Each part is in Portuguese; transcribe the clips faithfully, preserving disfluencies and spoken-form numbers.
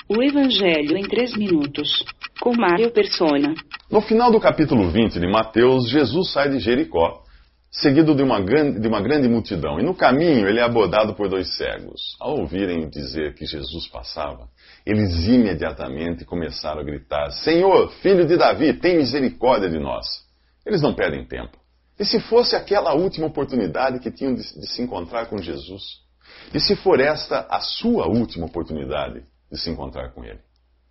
O Evangelho em três minutos, com Mário Persona. No final do capítulo vinte de Mateus, Jesus sai de Jericó, seguido de uma, grande, de uma grande multidão. E no caminho ele é abordado por dois cegos. Ao ouvirem dizer que Jesus passava, eles imediatamente começaram a gritar: Senhor, filho de Davi, tem misericórdia de nós. Eles não perdem tempo. E se fosse aquela última oportunidade que tinham de, de se encontrar com Jesus? E se for esta a sua última oportunidade de se encontrar com Ele?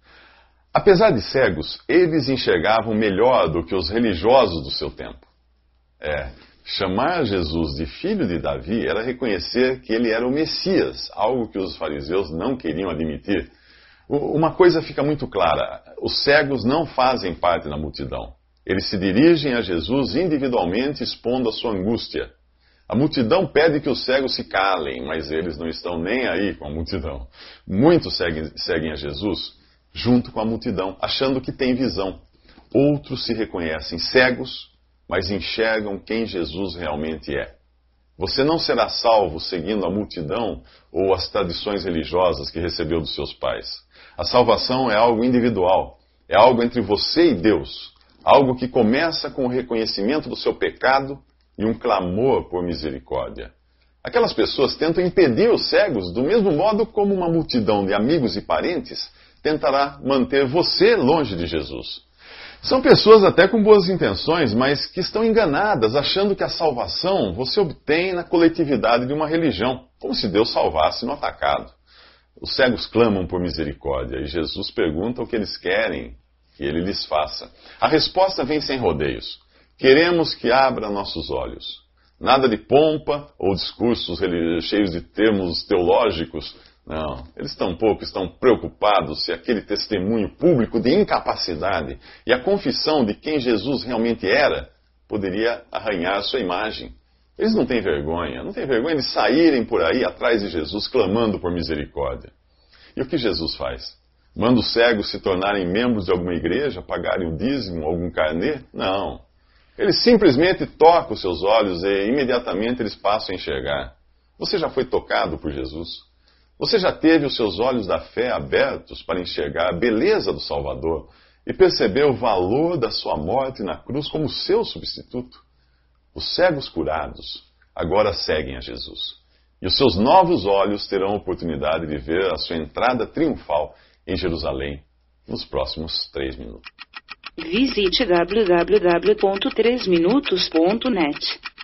Apesar de cegos, eles enxergavam melhor do que os religiosos do seu tempo. É, chamar Jesus de filho de Davi era reconhecer que ele era o Messias, algo que os fariseus não queriam admitir. Uma coisa fica muito clara: os cegos não fazem parte da multidão. Eles se dirigem a Jesus individualmente, expondo a sua angústia. A multidão pede que os cegos se calem, mas eles não estão nem aí com a multidão. Muitos seguem, seguem a Jesus junto com a multidão, achando que têm visão. Outros se reconhecem cegos, mas enxergam quem Jesus realmente é. Você não será salvo seguindo a multidão ou as tradições religiosas que recebeu dos seus pais. A salvação é algo individual, é algo entre você e Deus, algo que começa com o reconhecimento do seu pecado e um clamor por misericórdia. Aquelas pessoas tentam impedir os cegos do mesmo modo como uma multidão de amigos e parentes tentará manter você longe de Jesus. São pessoas até com boas intenções, mas que estão enganadas, achando que a salvação você obtém na coletividade de uma religião, como se Deus salvasse no atacado. Os cegos clamam por misericórdia e Jesus pergunta o que eles querem que ele lhes faça. A resposta vem sem rodeios. Queremos que abra nossos olhos. Nada de pompa ou discursos cheios de termos teológicos. Não, eles tampouco estão preocupados se aquele testemunho público de incapacidade e a confissão de quem Jesus realmente era poderia arranhar sua imagem. Eles não têm vergonha, não têm vergonha de saírem por aí atrás de Jesus clamando por misericórdia. E o que Jesus faz? Manda os cegos se tornarem membros de alguma igreja, pagarem o dízimo, algum carnê? Não. Ele simplesmente toca os seus olhos e imediatamente eles passam a enxergar. Você já foi tocado por Jesus? Você já teve os seus olhos da fé abertos para enxergar a beleza do Salvador e perceber o valor da sua morte na cruz como seu substituto? Os cegos curados agora seguem a Jesus. E os seus novos olhos terão a oportunidade de ver a sua entrada triunfal em Jerusalém nos próximos três minutos. Visite w w w ponto três minutos ponto net.